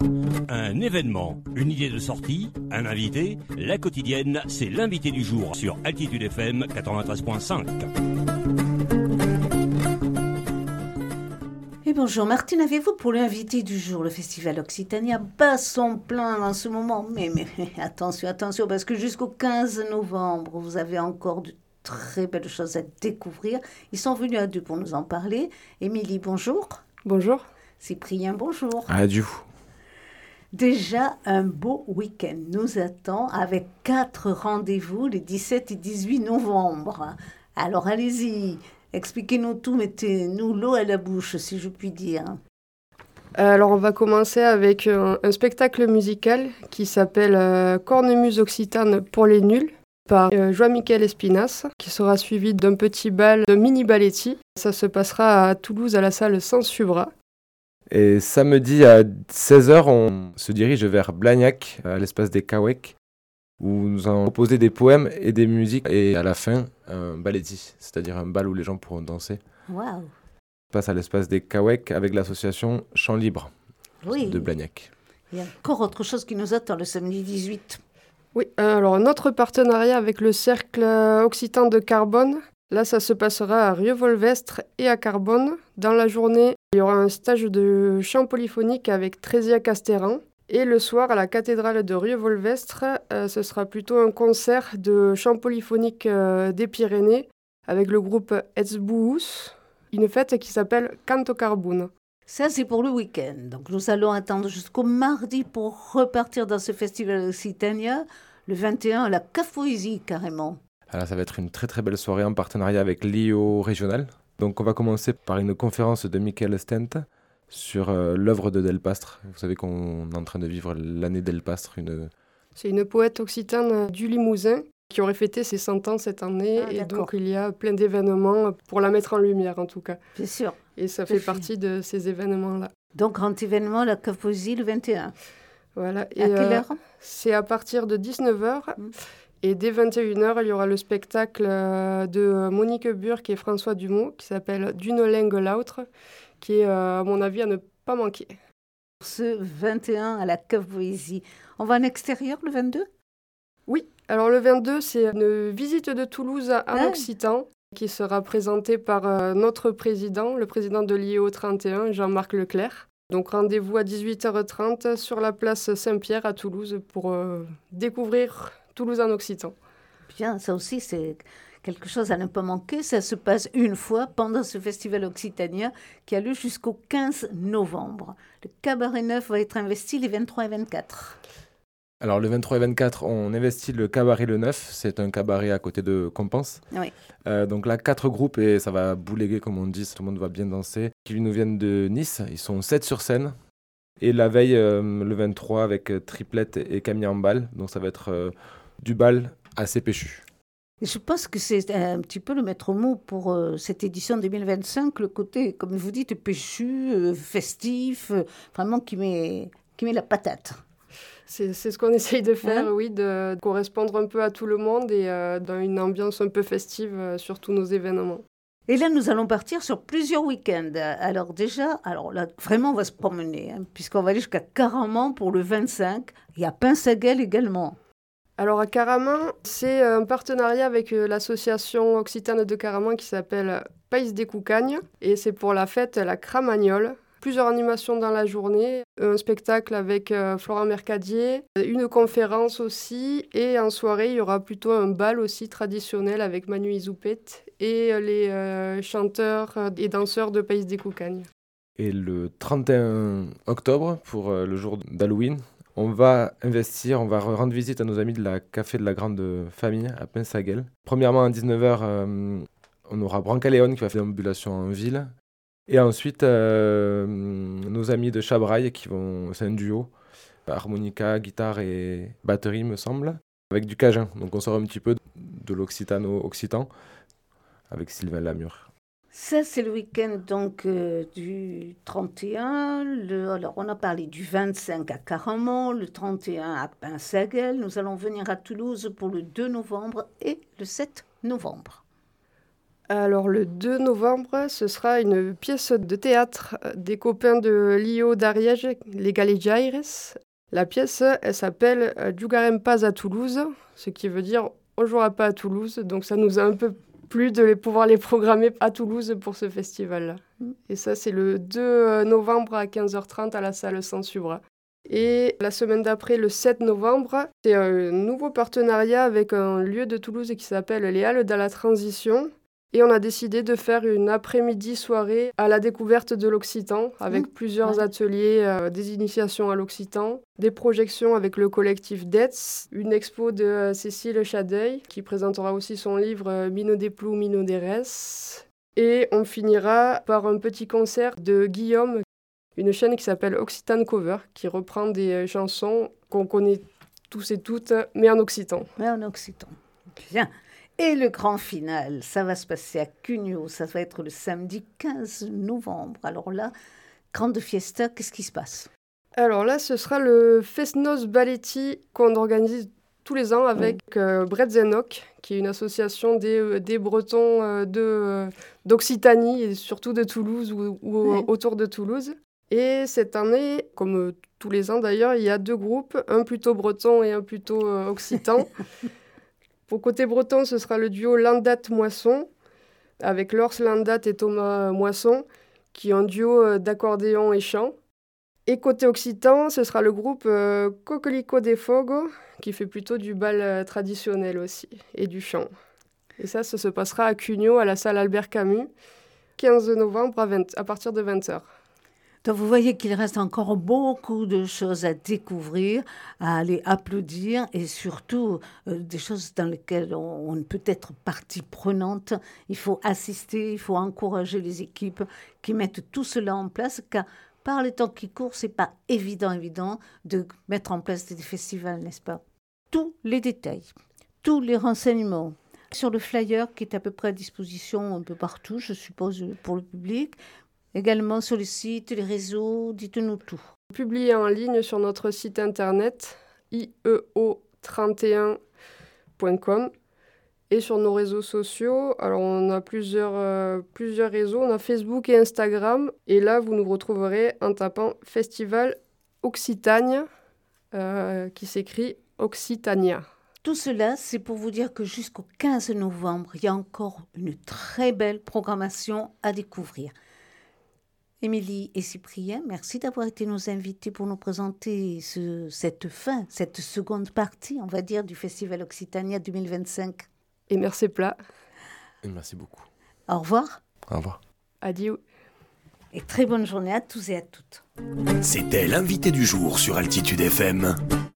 Un événement, une idée de sortie, un invité, la quotidienne, c'est l'invité du jour sur Altitude FM 93.5. Et bonjour Martine, avez-vous pour l'invité du jour le Festival Occitania bat son plein en ce moment, mais attention, parce que jusqu'au 15 novembre, vous avez encore de très belles choses à découvrir. Ils sont venus à deux pour nous en parler. Émilie, bonjour. Bonjour. Cyprien, bonjour. Adieu. Déjà, un beau week-end nous attend avec 4 rendez-vous les 17 et 18 novembre. Alors allez-y, expliquez-nous tout, mettez-nous l'eau à la bouche, si je puis dire. Alors on va commencer avec un spectacle musical qui s'appelle Cornemuse Occitane pour les nuls par Joan-Michel Espinas, qui sera suivi d'un petit bal de mini balletti. Ça se passera à Toulouse à la salle Sansubra. Et samedi à 16h, on se dirige vers Blagnac, à l'espace des Kawek, où nous allons proposer des poèmes et des musiques. Et à la fin, un balletti, c'est-à-dire un bal où les gens pourront danser. Waouh. On passe à l'espace des Kawek avec l'association Chant Libre de Blagnac. Il y a encore autre chose qui nous attend le samedi 18. Oui, alors notre partenariat avec le Cercle Occitan de Carbone. Là, ça se passera à Rieux-Volvestre et à Carbone. Dans la journée, il y aura un stage de chant polyphonique avec Trésia Castéran. Et le soir, à la cathédrale de Rieux-Volvestre, ce sera plutôt un concert de chant polyphonique des Pyrénées avec le groupe Etzbouhous, une fête qui s'appelle Canto Carboun. Ça, c'est pour le week-end. Donc, nous allons attendre jusqu'au mardi pour repartir dans ce festival Occitania. Le 21, à la Cafoésie, carrément. Alors, ça va être une très très belle soirée en partenariat avec l'IO régional. Donc on va commencer par une conférence de Michael Stent sur l'œuvre de Delpastre. Vous savez qu'on est en train de vivre l'année Delpastre. C'est une poète occitane du Limousin qui aurait fêté ses 100 ans cette année. Et donc il y a plein d'événements pour la mettre en lumière en tout cas. Bien sûr. Et ça fait partie de ces événements-là. Donc grand événement, la Cafoésie le 21. Voilà. Et à quelle heure c'est à partir de 19h. Et dès 21h, il y aura le spectacle de Monique Burck et François Dumont qui s'appelle D'une lingue l'autre, qui est, à mon avis, à ne pas manquer. Ce 21 à la Cafoésie. On va en extérieur le 22 ? Oui, alors le 22, c'est une visite de Toulouse en Occitan qui sera présentée par notre président, le président de l'IO 31, Jean-Marc Leclerc. Donc rendez-vous à 18h30 sur la place Saint-Pierre à Toulouse pour découvrir Toulouse en Occitan. Bien, ça aussi, c'est quelque chose à ne pas manquer. Ça se passe une fois pendant ce festival Occitania qui a lieu jusqu'au 15 novembre. Le Cabaret Neuf va être investi les 23 et 24. Alors, le 23 et 24, on investit le Cabaret Le Neuf. C'est un cabaret à côté de Compense. Oui. Donc là, 4 groupes et ça va bouléguer, comme on dit. Tout le monde va bien danser. Qui nous viennent de Nice. Ils sont 7 sur scène. Et la veille, le 23, avec Triplette et Camille en bal. Donc ça va être du bal assez péchu. Et je pense que c'est un petit peu le maître mot pour cette édition 2025, le côté, comme vous dites, péchu, festif, vraiment qui met la patate. C'est ce qu'on essaye de faire, oui, de correspondre un peu à tout le monde et dans une ambiance un peu festive sur tous nos événements. Et là, nous allons partir sur plusieurs week-ends. Alors là, vraiment, on va se promener, puisqu'on va aller jusqu'à Caraman pour le 25 et à Pinsaguel également. Alors à Caraman, c'est un partenariat avec l'association occitane de Caraman qui s'appelle Pays des Coucagnes et c'est pour la fête La Cramagnole. Plusieurs animations dans la journée, un spectacle avec Florent Mercadier, une conférence aussi et en soirée il y aura plutôt un bal aussi traditionnel avec Manu Izoupet et les chanteurs et danseurs de Pays des Coucagnes. Et le 31 octobre, pour le jour d'Halloween, on va investir, on va rendre visite à nos amis de la Café de la Grande Famille à Pinsaguel. Premièrement, à 19h, on aura Brancaleone qui va faire une ambulation en ville. Et ensuite, nos amis de Chabraille, c'est un duo, harmonica, guitare et batterie, me semble, avec du cajun. Donc on sort un petit peu de l'occitano-occitan avec Sylvain Lamure. Ça, c'est le week-end donc du 31. Alors, on a parlé du 25 à Caraman, le 31 à Pinsaguel. Nous allons venir à Toulouse pour le 2 novembre et le 7 novembre. Alors le 2 novembre, ce sera une pièce de théâtre des copains de l'IO d'Ariège, les Galéjaires. La pièce, elle s'appelle Jugarem pas à Toulouse, ce qui veut dire on jouera pas à Toulouse. Donc ça nous a un peu plu de pouvoir les programmer à Toulouse pour ce festival-là. Et ça, c'est le 2 novembre à 15h30 à la salle Sansubra. Et la semaine d'après, le 7 novembre, c'est un nouveau partenariat avec un lieu de Toulouse qui s'appelle les Halles de la Transition. Et on a décidé de faire une après-midi soirée à la découverte de l'Occitan, avec plusieurs ateliers, des initiations à l'Occitan, des projections avec le collectif DETS, une expo de Cécile Chadeuil, qui présentera aussi son livre Mino des Plou, Mino des Res. Et on finira par un petit concert de Guillaume, une chaîne qui s'appelle Occitan Cover, qui reprend des chansons qu'on connaît tous et toutes, mais en occitan. Mais en occitan. Bien. Et le grand final, ça va se passer à Cugnaux, ça va être le samedi 15 novembre. Alors là, grande fiesta, qu'est-ce qui se passe? Alors là, ce sera le Festnos Balletti qu'on organise tous les ans avec Bretzenok, qui est une association des Bretons d'Occitanie et surtout de Toulouse ou autour de Toulouse. Et cette année, comme tous les ans d'ailleurs, il y a 2 groupes, un plutôt breton et un plutôt occitan. Pour côté breton, ce sera le duo Landat-Moisson, avec Lors Landat et Thomas Moisson, qui est un duo d'accordéon et chant. Et côté occitan, ce sera le groupe Coquelicot des Fogos, qui fait plutôt du bal traditionnel aussi, et du chant. Et ça se passera à Cugnaux, à la salle Albert Camus, 15 novembre à partir de 20h. Donc vous voyez qu'il reste encore beaucoup de choses à découvrir, à aller applaudir et surtout des choses dans lesquelles on peut être partie prenante. Il faut assister, il faut encourager les équipes qui mettent tout cela en place, car par les temps qui courent, c'est pas évident de mettre en place des festivals, n'est-ce pas? Tous les détails, tous les renseignements sur le flyer qui est à peu près à disposition un peu partout, je suppose, pour le public. Également sur le site, les réseaux, dites-nous tout. Publié en ligne sur notre site internet ieo31.com et sur nos réseaux sociaux. Alors on a plusieurs réseaux, on a Facebook et Instagram. Et là, vous nous retrouverez en tapant Festival Occitania, qui s'écrit Occitania. Tout cela, c'est pour vous dire que jusqu'au 15 novembre, il y a encore une très belle programmation à découvrir. Émilie et Cyprien, merci d'avoir été nos invités pour nous présenter cette seconde partie, on va dire, du Festival Occitania 2025. Et merci Plat. Et merci beaucoup. Au revoir. Au revoir. Adieu. Et très bonne journée à tous et à toutes. C'était l'invité du jour sur Altitude FM.